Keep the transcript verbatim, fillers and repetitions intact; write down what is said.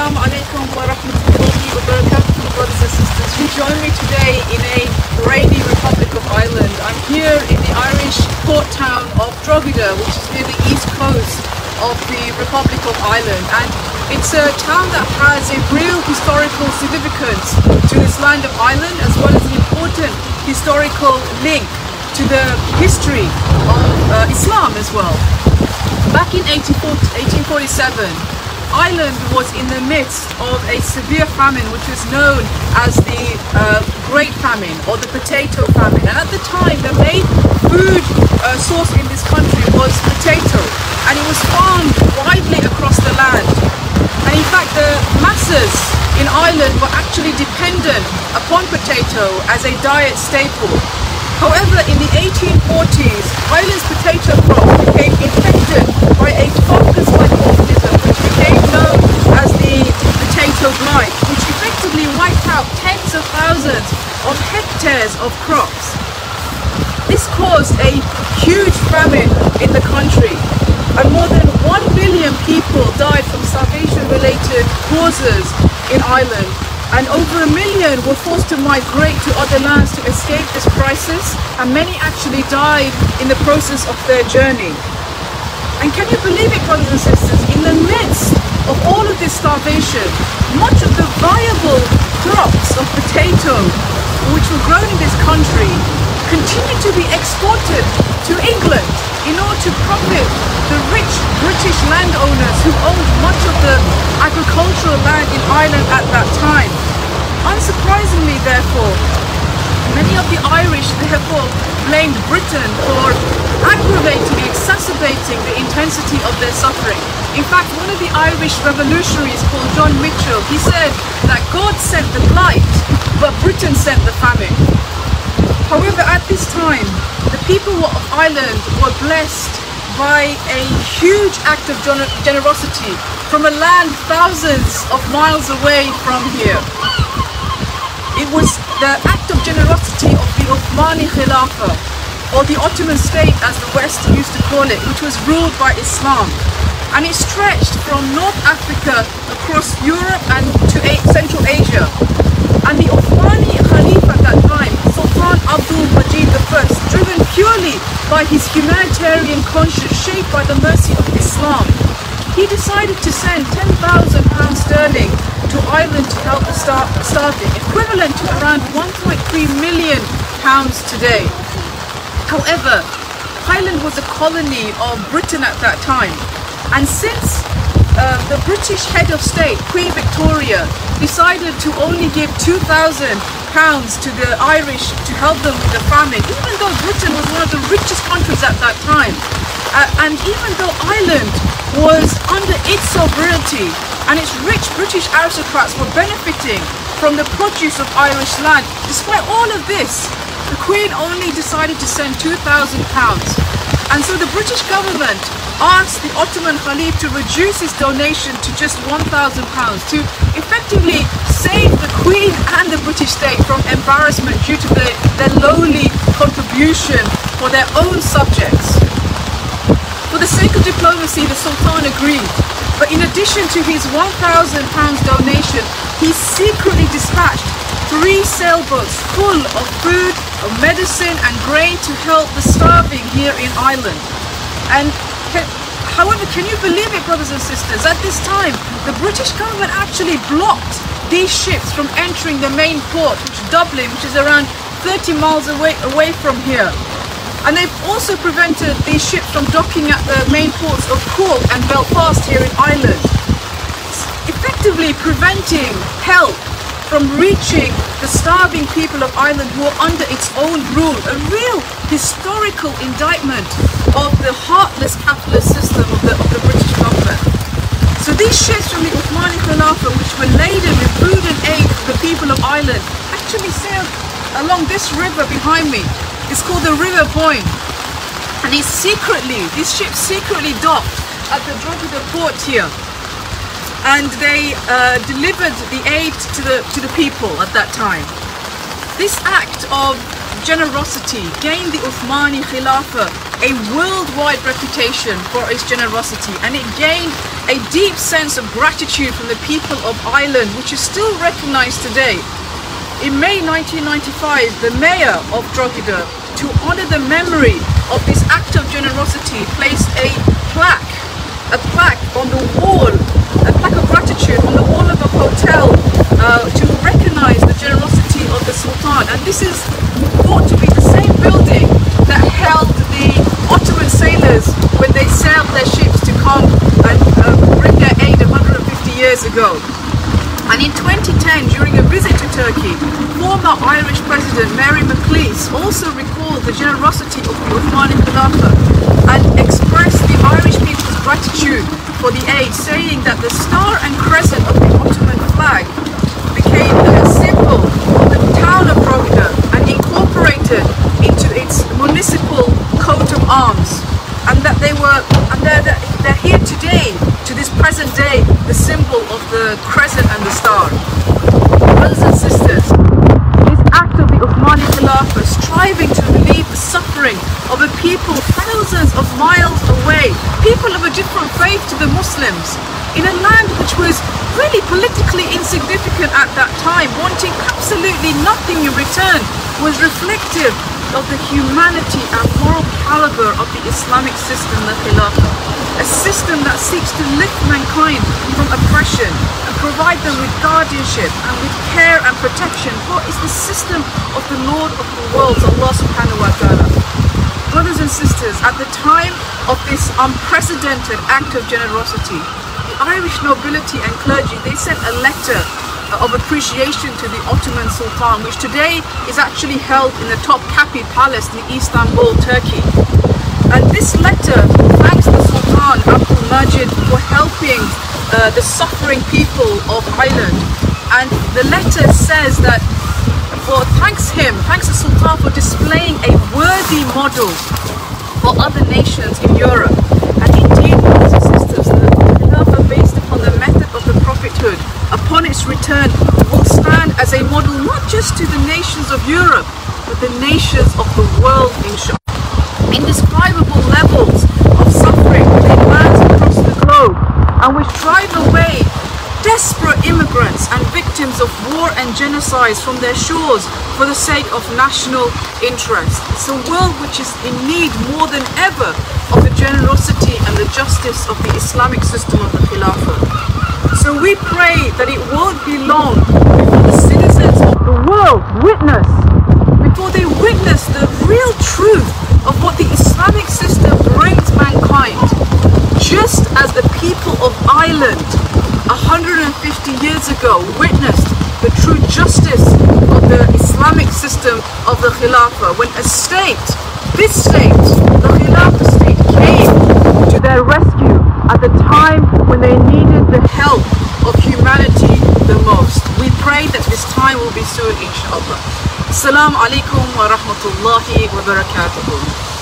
Assalamu alaikum wa rahmatullahi wa barakatuh, brothers and sisters. You join me today in a rainy Republic of Ireland. I'm here in the Irish port town of Drogheda, which is near the east coast of the Republic of Ireland. And it's a town that has a real historical significance to this land of Ireland, as well as an important historical link to the history of uh, Islam as well. Back in eighteen forty-seven, Ireland was in the midst of a severe famine, which was known as the uh, Great Famine or the Potato Famine. And at the time, the main food uh, source in this country was potato, and it was farmed widely across the land. And in fact, the masses in Ireland were actually dependent upon potato as a diet staple. However, in the eighteen forties, Ireland's potato crop became infected by a fungus-like organism which became known as the potato blight, which effectively wiped out tens of thousands of hectares of crops. This caused a huge famine in the country, and more than one million people died from starvation-related causes in Ireland. And over a million were forced to migrate to other lands to escape this crisis, and many actually died in the process of their journey. And can you believe it, brothers and sisters, in the midst of all of this starvation, much of the viable crops of potato, which were grown in this country, continued to be exported to England in order to profit the rich British landowners who owned much of the agricultural land in Ireland at that time. Unsurprisingly, therefore, many of the Irish therefore blamed Britain for aggravating, exacerbating the intensity of their suffering. In fact, one of the Irish revolutionaries called John Mitchell, he said that God sent the blight, but Britain sent the famine. However, at this time, the people of Ireland were blessed by a huge act of generosity from a land thousands of miles away from here. It was the act of generosity of the Uthmani Khilafah, or the Ottoman state as the West used to call it, which was ruled by Islam. And it stretched from North Africa across Europe and to Central Asia. And the Uthmani Khalifa at that time, Sultan Abdul Majid the First, driven purely by his humanitarian conscience shaped by the mercy of Islam, he decided to send ten thousand pounds sterling to Ireland to help the star starving, equivalent to around one point three million pounds today. However, Ireland was a colony of Britain at that time, and since uh, the British head of state, Queen Victoria, decided to only give two thousand pounds to the Irish to help them with the famine, even though Britain was one of the richest countries at that time, uh, and even though Ireland was under its sovereignty and its rich British aristocrats were benefiting from the produce of Irish land, despite all of this, the Queen only decided to send two thousand pounds. And so the British government asked the Ottoman Khalif to reduce his donation to just one thousand pounds to effectively save the Queen and the British state from embarrassment due to the, their lowly contribution for their own subjects. For the sake of diplomacy, the Sultan agreed. But in addition to his one thousand pounds donation, he secretly dispatched three sailboats full of food, of medicine and grain to help the starving here in Ireland. And can, however, can you believe it, brothers and sisters? At this time, the British government actually blocked these ships from entering the main port, which is Dublin, which is around thirty miles away, away from here. And they've also prevented these ships from docking at the main ports of Cork and Belfast here in Ireland, effectively preventing help from reaching the starving people of Ireland who are under its own rule. A real historical indictment of the heartless capitalist system of the, of the British government. So these ships from the Uthmani Khilafah, which were laden with food and aid for the people of Ireland, actually sailed along this river behind me. It's called the River Boyne, and it's secretly, these ships secretly docked at the Drogheda port here, and they uh, delivered the aid to the to the people at that time. This act of generosity gained the Uthmani Khilafah a worldwide reputation for its generosity, and it gained a deep sense of gratitude from the people of Ireland, which is still recognized today. In May nineteen ninety-five, the mayor of Drogheda, to honor the memory of this act of generosity, placed a plaque, a plaque on the wall, a plaque of gratitude on the wall of a hotel uh, to recognize the generosity of the Sultan. And this is thought to be the same building that held the Ottoman sailors when they sailed their ships to come and uh, bring their aid one hundred fifty years ago. And in twenty ten, during a visit to Turkey, former Irish President Mary McLeish also recalled the generosity of the Uthmani Khilafah and expressed the Irish people's gratitude for the aid, saying that the star and crescent of the Ottoman flag became a symbol of the town of Drogheda and incorporated into its municipal coat of arms, and that they were, and they're, they're here today, to this present day, the symbol of the crescent and the star. Brothers and sisters, this act of the Uthmani Khilafah, striving to relieve the suffering of a people thousands of miles away, people of a different faith to the Muslims, in a land which was really politically insignificant at that time, wanting absolutely nothing in return, was reflective of the humanity and moral caliber of the Islamic system, the Khilafah, a system that seeks to lift mankind from oppression and provide them with guardianship and with care and protection, for it's the system of the Lord of the worlds, Allah subhanahu wa ta'ala. Brothers and sisters, at the time of this unprecedented act of generosity, the Irish nobility and clergy, they sent a letter of appreciation to the Ottoman Sultan, which today is actually held in the Topkapi Palace in Istanbul, Turkey. And this letter thanks the Sultan Abdul Majid for helping uh, the suffering people of Ireland. And the letter says that, for thanks him, thanks the Sultan for displaying a worthy model for other nations in Europe. And indeed, brothers and sisters, the Khilafah, based upon the method of the prophethood, upon its return, will stand as a model not just to the nations of Europe, but the nations of the world, inshallah. Indescribable levels of suffering within lands across the globe, and which drive away desperate immigrants and victims of war and genocides from their shores for the sake of national interest. It's a world which is in need more than ever of the generosity and the justice of the Islamic system of the Khilafah. So we pray that it won't be long before the citizens of the world witness, before they witness the real truth of what the Islamic system brings mankind, just as the people of Ireland one hundred fifty years ago witnessed the true justice of the Islamic system of the Khilafah, when a state, this state, the Khilafah state, came to their rescue at the time when they needed the help of humanity the most. We pray that this time will be soon, inshallah. Assalamu alaikum wa rahmatullahi wa barakatuh.